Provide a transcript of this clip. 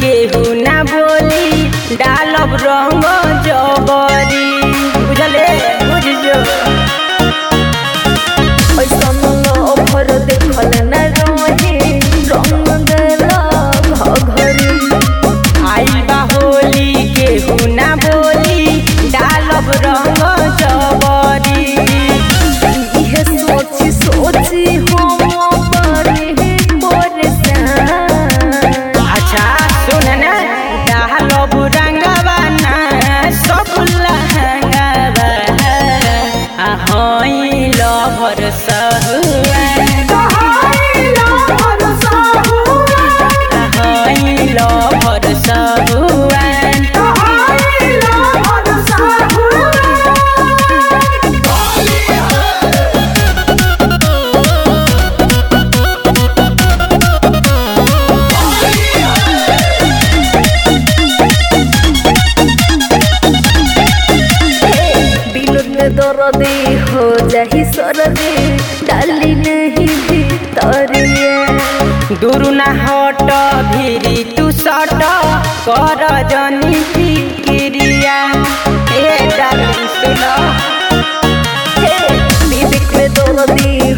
केहू ना बोली डालब रंग जबरी बुझले बुझियो ऐसन ऑफर देखल न रहे रंग देला घघरी आई बा होली केहू ना बोली डालब रंग जबरी इहे सोची सोची हम बड़े परेशान। अच्छा सुन ना डालब रंगवा ना सब लहंगवा हई लभर सहुआन हई लभर सहुआन दर्दी हो जाही सरदी डाली नहीं भीतरिया दूर ना हट भिरी तू सट कर जनी फिक्रिया ए डार्लिंग सुन विवेक में दर्दी